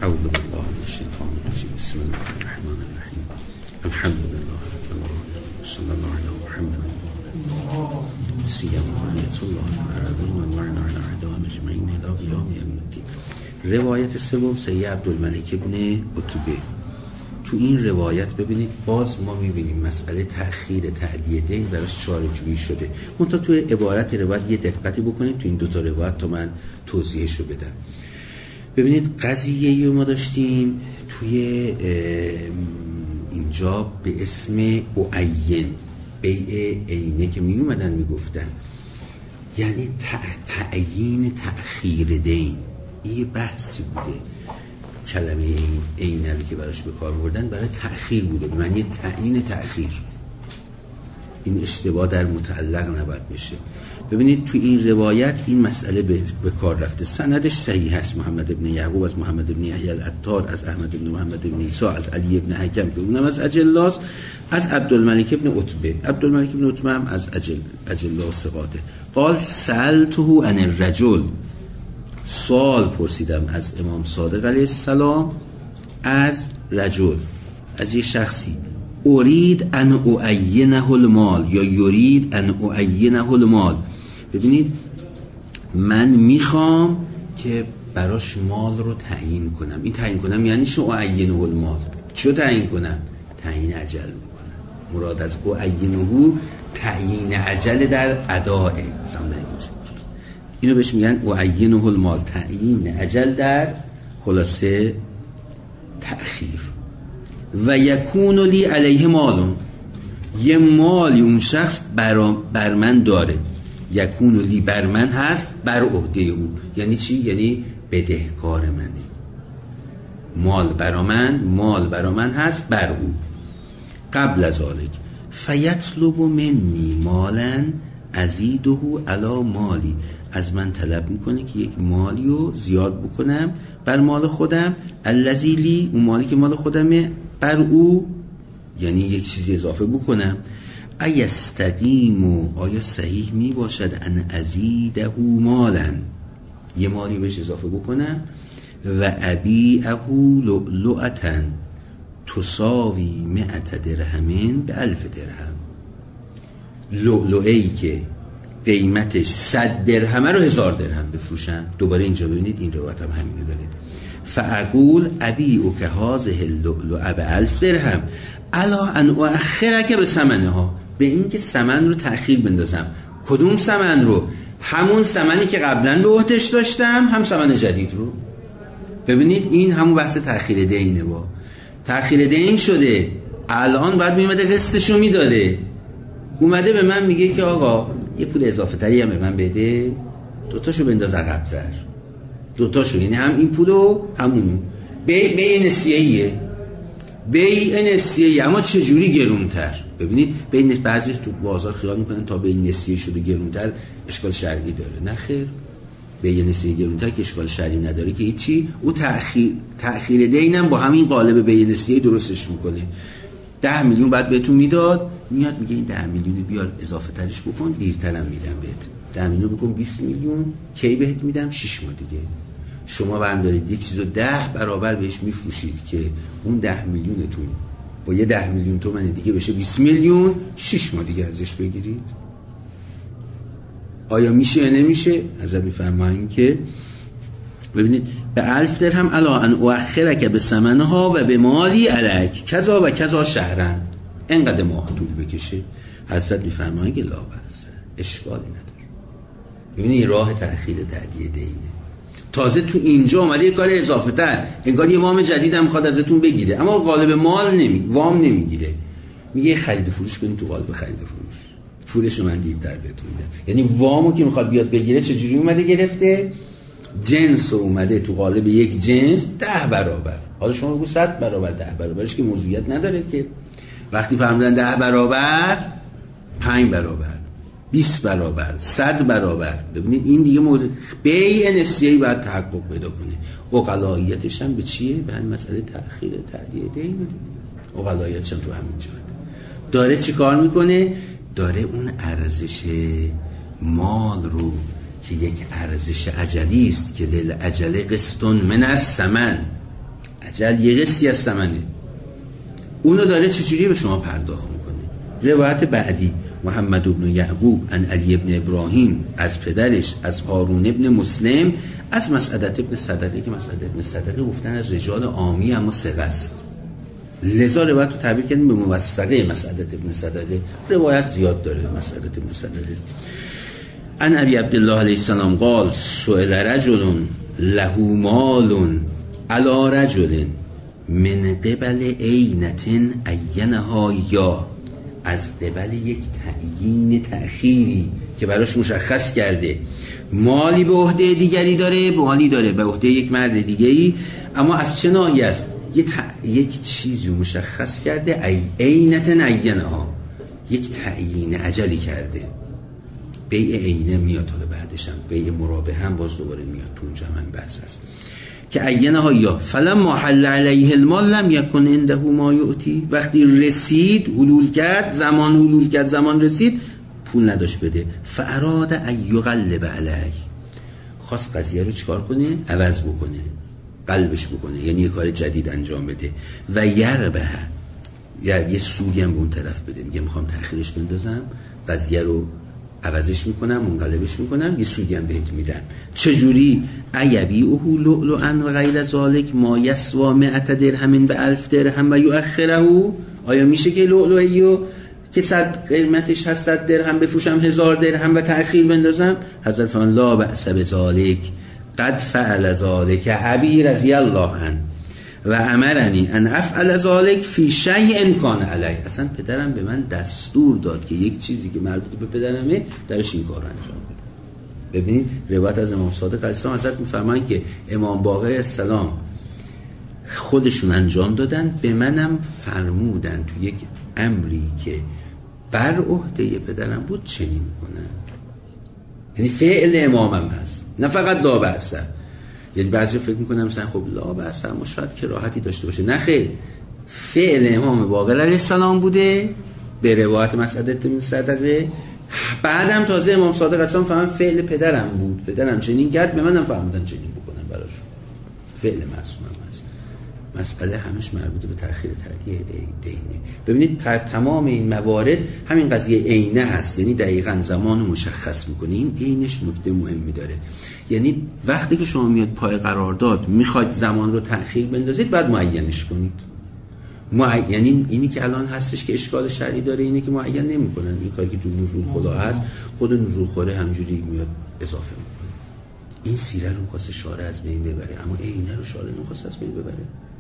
اعوذ بالله من الشیطان الرجیم. بسم الله الرحمن الرحیم. الحمد لله رب العالمین. صلی الله علی محمد سیما آیت الله العظیم و الله علی اعدام اجمعین الی قیام یوم الدین. روایت سوم سید عبدالملک ابن عتبه. تو این روایت ببینید باز ما میبینیم مسئله تأخیر تعدیه دین براش چاره‌جویی شده. منتها تو عبارت روایت یه دقتی بکنید تو این دوتا روایت تا من توضیحش رو بدم. ببینید قضیه‌ای ما داشتیم توی اینجا به اسم اعین بیع عینه که می اومدن میگفتن یعنی تعیین تأخیر دین. این بحثی بوده. کلمه عینه رو که براش به کار بردن برای تأخیر بوده، به معنی تعیین تأخیر. این اشتباه در متعلق نباید بشه. ببینید تو این روایت این مسئله به کار رفته. سندش صحیح هست. محمد ابن یعقوب از محمد ابن یحیی العطار، از احمد ابن محمد ابن عیسی، از علی ابن حکم که اونم از اجلاس، از عبدالملک ابن عتبه. عبدالملک ابن عتبه هم از اجلاس ثقاته. قال سألته عن الرجل. سوال پرسیدم از امام صادق علیه السلام از رجل، از یه شخصی. اريد ان اعینه المال یا یرید ان اعینه المال. ببینید من میخوام که براش مال رو تعیین کنم. این تعیین کنم یعنی شو اعینه المال. چی رو تعیین کنم؟ تعیین اجل میکنم. مراد از اعینه تعیین اجل در اداء. اینو بهش میگن اعینه المال، تعیین اجل در خلاصه تأخیر. و یکون لی علیه مالون، یه مالی اون شخص بر من داره. یکون لی بر من هست، بر عهده او. یعنی چی؟ یعنی بدهکار منه. مال برا من هست بر او. قبل از ذالک فیطلب منی مالا ازیده علی مالی. از من طلب میکنه که یک مالی رو زیاد بکنم بر مال خودم. الذی لی، اون مالی که مال خودمه، بر او، یعنی یک چیزی اضافه بکنم. ایستقیم، آیا صحیح می باشد ان ازیده مالا، یه مالی بهش اضافه بکنم. و ابیعه لؤلؤتا تساوی 100 درهم به 1000 درهم. لؤلؤه‌ای که قیمتش 100 درهم رو 1000 درهم بفروشن. دوباره اینجا ببینید این روایت هم همینو داره. فاقول ابیعک هذه اللؤلؤ ب 1000 درهم الا ان اؤخرک به ثمنها، به این که ثمن رو تأخیر بندازم. کدوم ثمن رو؟ همون ثمنی که قبلا به عهدش داشتم، هم ثمن جدید رو. ببینید این همون بحث تأخیر دینه. با تأخیر دین شده، الان بعد میومده قسطشو میداده، اومده به من میگه که آقا یه پول اضافه تری هم به من بده، دوتاشو بنداز عقب‌تر. دوتاشو، یعنی هم این پولو همون. بیع نسیه‌ایه، بیع نسیه‌ای، اما چه جوری گرونتر. ببینید بین بعضی تو بازار خیال میکنن تا بیع نسیه شده گرونتر اشکال شرعی داره. نه خیر، بیع نسیه گرونتر که اشکال شرعی نداره که هیچی. او تأخیر دینم با همین قالب بیع نسیه درستش میکنه. 10 میلیون بعد بهتون میداد، میاد میگه این 10 میلیون بیار اضافه ترش بکن، دیرترم میدم بهت. 10 میلیون بکن 20 میلیون، کی بهت میدم؟ 6 ماه دیگه. شما برام دارید یک چیزو 10 برابر بهش میفروشید که اون 10 میلیونتون با یه 10 میلیون تومان دیگه بشه 20 میلیون، 6 ماه دیگه ازش بگیرید. آیا میشه یا نمیشه؟ حضرت میفرمایند که ببینید به 1000 درهم الا ان اؤخرک به ثمنها و به مالی علیک کذا و کذا شهرن، اینقدر ماه طول بکشه. حضرت میفرمایند که لا بأس، اشکالی نداره. ببینید راه تأخیر تعدیه دینه. تازه تو اینجا اومده یه کار اضافه تر، انگار یه وام جدید هم میخواد ازتون بگیره، اما قالب مال وام نمیگیره. میگه خرید و فروش کنید تو قالب خرید و فروش، پولش من دیرتر بهتون میدم. یعنی وامو که میخواد بیاد بگیره چجوری اومده گرفته؟ جنس اومده تو قالب یک جنس 10 برابر. حالا شما بگو 100 برابر 10 برابرش که موضوعیت نداره که. وقتی فهمیدن 10 برابر، 5 برابر، 20 برابر، 100 برابر. ببینید این دیگه موضوع بیع نسیه‌ای باید تحقق پیدا کنه. عقلاییتش هم به چیه؟ به همین مسئله تأخیر تعدیه دین. عقلاییتش هم تو همین جهت داره چی کار میکنه؟ داره اون ارزش مال رو که یک ارزش اجلی است که للعجله قسط من الثمن، اجل یه قسطی از ثمنه، اونو داره چجوری به شما پرداخت میکنه. روایت بعدی محمد بن یعقوب عن علی بن ابراهیم از پدرش از هارون بن مسلم از مسعدة بن صدقه که مسعدة بن صدقه گفتن از رجال عامی اما ثقه است، لذا روایت رو تعبیر کردیم به موثقه مسعدة بن صدقه. روایت زیاد داره مسعدة بن صدقه. عن ابی عبدالله علیه السلام قال سئل رجل له مال علی رجل من قبل عینة عینها، یا از قبل یک تعیین تأخیری که براش مشخص کرده مالی به عهده دیگری داره، مالی داره به عهده یک مرد دیگری، اما از چه نوعی است؟ یک چیزی مشخص کرده، عینة عینها، یک تعیین اجلی کرده. بیع عینه میاد حالا بعدش هم بیع مرابحه هم باز دوباره میاد تو اونجا هم بحث است که عینها، یا فلما حل علیه المال لم یکن عنده ما یؤتی، وقتی رسید حلول کرد زمان رسید پول نداشت بده، فاراد ان یقلب علیه، خواست قضیه رو چیکار کنه؟ عوض بکنه، قلبش بکنه، یعنی یه کار جدید انجام بده. و یربح، یه سودی هم به اون طرف بده، میگه میخوام تأخیرش بندازم، قضیه رو عوضش میکنم، منقلبش میکنم، یه سودی هم بهت میدم. چجوری؟ ایبیعه لؤلؤا و غیر ذالک ما یسوا 100 درهم به 1000 درهم و یؤخره، آیا میشه که لؤلؤیو که 100 قیمتش هست 100 درهم بفروشم 1000 درهم و تأخیر بندازم؟ حضرت فرمان لا بأس بذالک قد فعل ذالک ابی رضی الله عنه و امرنی ان افعل ذالک فی شیء کان علی، اصلا پدرم به من دستور داد که یک چیزی که مربوط به پدرمه درش این کار انجام بده. ببینید روایت از امام صادق علیه السلام حضرت میفرمایند که امام باقر علیه السلام خودشون انجام دادن، به منم فرمودن تو یک امری که بر عهده پدرم بود چنین کنن. یعنی فعل امامم هست، نه فقط لا بأس. یعنی بعضی فکر میکنم مثلا خب لا بأس اما شاید کراهتی داشته باشه، نه خیر، فعل امام باقر علیه السلام بوده به روایت مسعدة بن صدقه، بعدم تازه امام صادق علیه السلام فهمن فعل پدرم بود، پدرم چنین کرد، به منم فرمودن چنین بکنم براشون، فعل معصومم هست. مسئله همش مربوط به تأخیر تأدیه دینه. ببینید تمام این موارد همین قضیه عینه هست، یعنی دقیقاً زمان رو مشخص میکنه. این عینش نکته مهمی داره، یعنی وقتی که شما میاد پای قرارداد میخواید زمان رو تأخیر بندازید باید معینش کنید. یعنی اینی که الان هستش که اشکال شرعی داره اینه که معین نمیکنن، این کاری که تو نزول خدا هست خود نزول خوره همجوری میاد اضافه میکنه. این سیره رو میخواست شارع از بین ببره، اما عینه رو شارع نمیخواست از بین ببره.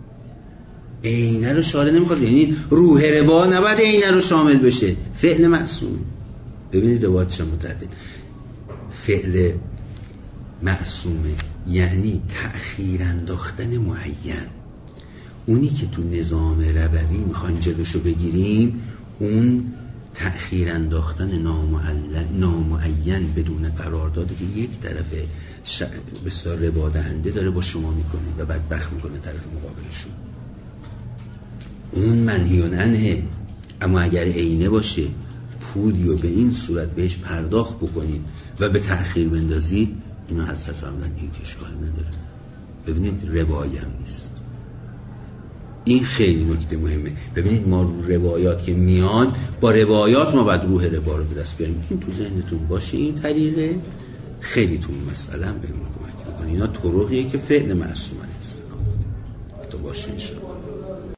عینه رو شارع نمیخواست، یعنی روح ربا نباید عینه رو شامل بشه، فعل معصوم. ببینید روایتش هم متعدد، فعل معصومه یعنی تأخیر انداختن معین. اونی که تو نظام ربوی میخوایم جلوشو بگیریم، اون تأخیر انداختن نامعین بدون قراردادی که یک طرف بسیار ربا دهنده داره با شما میکنه و بدبخت میکنه طرف مقابلشون، اون منهی عنه. اما اگر عینه باشه، پولی رو به این صورت بهش پرداخت بکنید و به تأخیر بندازید، اینو حضرت فرمودن این اشکال نداره. ببینید ربایی هم نیست. این خیلی نکته مهمه. ببینید ما رو روایات که میان، با روایات ما باید روح ربا رو به دست بیاریم. این تو ذهنتون باشه، این طریقه خیلی تو مسئله هم بهمون کمک میکنه. اینا طرقیه که فعل معصوم علیه السلام تو باشه انشاءالله.